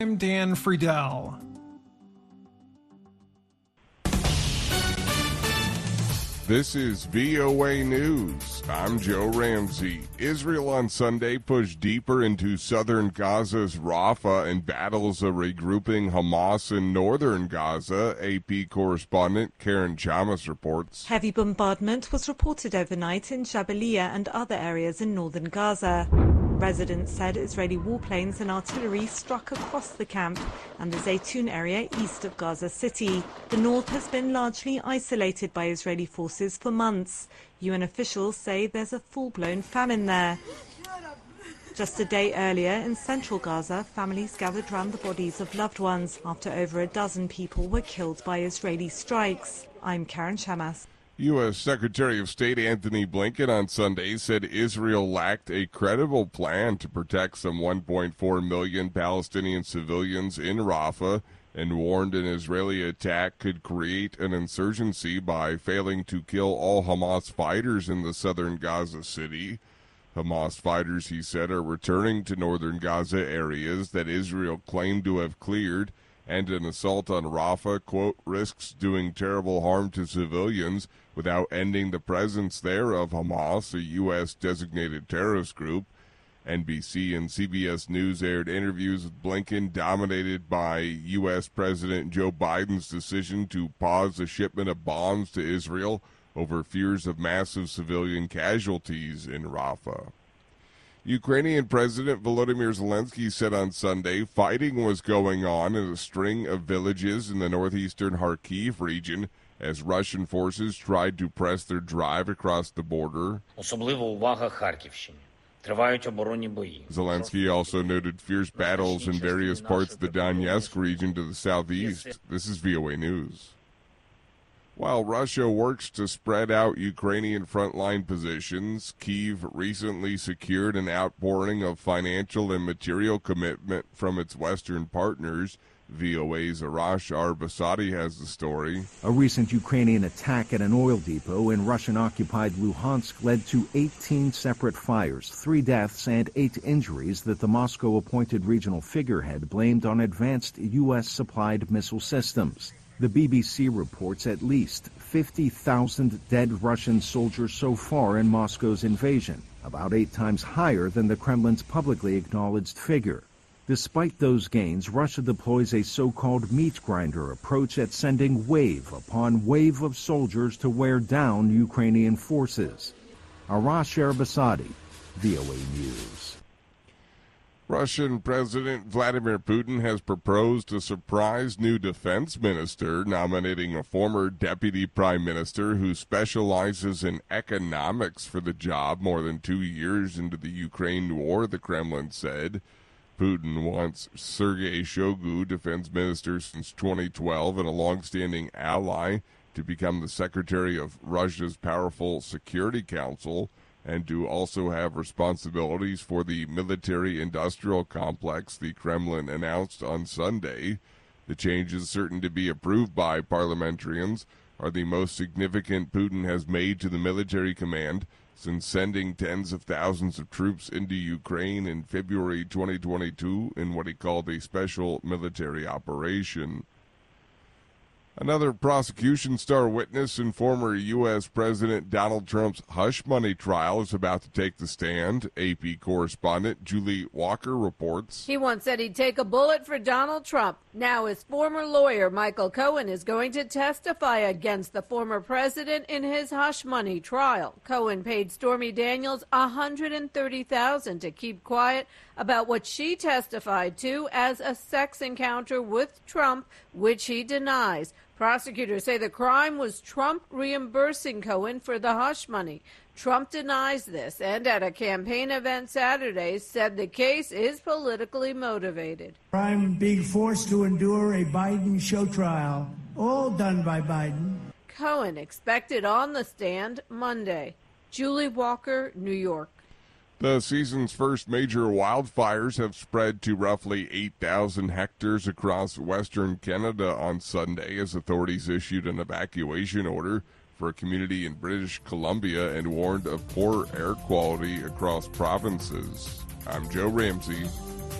I'm Dan Friedel. This is VOA News. I'm Joe Ramsey. Israel on Sunday pushed deeper into southern Gaza's Rafah and battles a regrouping Hamas in northern Gaza. AP correspondent Karen Chamas reports. Heavy bombardment was reported overnight in Jabalia and other areas in northern Gaza. Residents said Israeli warplanes and artillery struck across the camp and the Zaytun area east of Gaza City. The north has been largely isolated by Israeli forces for months. UN officials say there's a full-blown famine there. Just a day earlier in central Gaza, families gathered round the bodies of loved ones after over a dozen people were killed by Israeli strikes. I'm Karen Chamas. U.S. Secretary of State Antony Blinken on Sunday said Israel lacked a credible plan to protect some 1.4 million Palestinian civilians in Rafah and warned an Israeli attack could create an insurgency by failing to kill all Hamas fighters in the southern Gaza city. Hamas fighters, he said, are returning to northern Gaza areas that Israel claimed to have cleared, and an assault on Rafah, quote, risks doing terrible harm to civilians without ending the presence there of Hamas, a U.S. designated terrorist group. NBC and CBS News aired interviews with Blinken dominated by U.S. President Joe Biden's decision to pause the shipment of bombs to Israel over fears of massive civilian casualties in Rafah. Ukrainian President Volodymyr Zelensky said on Sunday fighting was going on in a string of villages in the northeastern Kharkiv region as Russian forces tried to press their drive across the border. Zelensky also noted fierce battles in various parts of the Donetsk region to the southeast. This is VOA News. While Russia works to spread out Ukrainian frontline positions, Kyiv recently secured an outpouring of financial and material commitment from its Western partners. VOA's Arash Arbasadi has the story. A recent Ukrainian attack at an oil depot in Russian-occupied Luhansk led to 18 separate fires, 3 deaths, and 8 injuries that the Moscow-appointed regional figurehead blamed on advanced U.S.-supplied missile systems. The BBC reports at least 50,000 dead Russian soldiers so far in Moscow's invasion, about 8 times higher than the Kremlin's publicly acknowledged figure. Despite those gains, Russia deploys a so-called meat grinder approach at sending wave upon wave of soldiers to wear down Ukrainian forces. Arash Arbasadi, VOA News. Russian President Vladimir Putin has proposed a surprise new defense minister, nominating a former deputy prime minister who specializes in economics for the job more than 2 years into the Ukraine war, the Kremlin said. Putin wants Sergei Shoigu, defense minister since 2012 and a long-standing ally, to become the secretary of Russia's powerful Security Council, and to also have responsibilities for the military-industrial complex, the Kremlin announced on Sunday. The changes, certain to be approved by parliamentarians, are the most significant Putin has made to the military command since sending tens of thousands of troops into Ukraine in February 2022 in what he called a special military operation. Another prosecution star witness in former U.S. President Donald Trump's hush money trial is about to take the stand. AP correspondent Julie Walker reports. He once said he'd take a bullet for Donald Trump. Now his former lawyer, Michael Cohen, is going to testify against the former president in his hush money trial. Cohen paid Stormy Daniels $130,000 to keep quiet about what she testified to as a sex encounter with Trump, which he denies. Prosecutors say the crime was Trump reimbursing Cohen for the hush money. Trump denies this and at a campaign event Saturday said the case is politically motivated. I'm being forced to endure a Biden show trial, all done by Biden. Cohen expected on the stand Monday. Julie Walker, New York. The season's first major wildfires have spread to roughly 8,000 hectares across western Canada on Sunday as authorities issued an evacuation order for a community in British Columbia and warned of poor air quality across provinces. I'm Joe Ramsey.